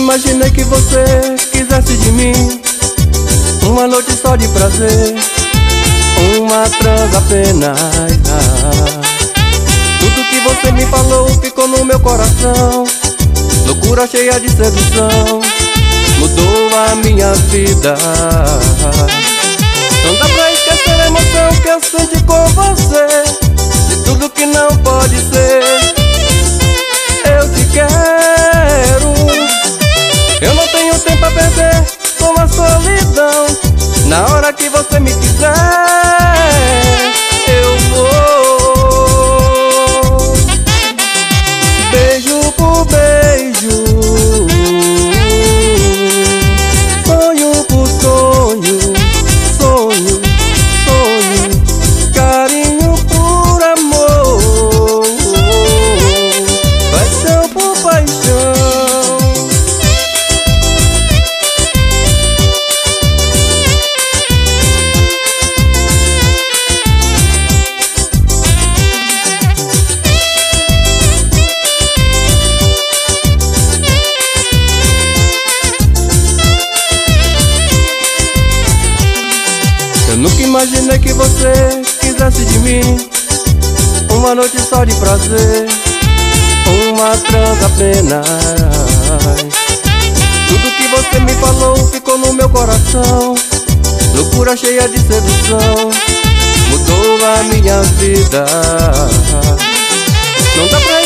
imaginei que você quisesse de mim uma noite só de prazer, uma transa apenas. Tudo que você me falou ficou no meu coração, loucura cheia de sedução, mudou a minha vida. Não dá pra esquecer a emoção que eu senti com você, de tudo que não pode ser. Eu te quero, eu não tenho tempo a perder com a solidão. Na hora que você me quiser, eu vou. Beijo por beijo, sonho por sonho, sonho, sonho, carinho por amor, paixão por paixão. Eu nunca imaginei que você quisesse de mim uma noite só de prazer, uma transa apenas. Tudo que você me falou ficou no meu coração, loucura cheia de sedução, mudou a minha vida. Não dá pra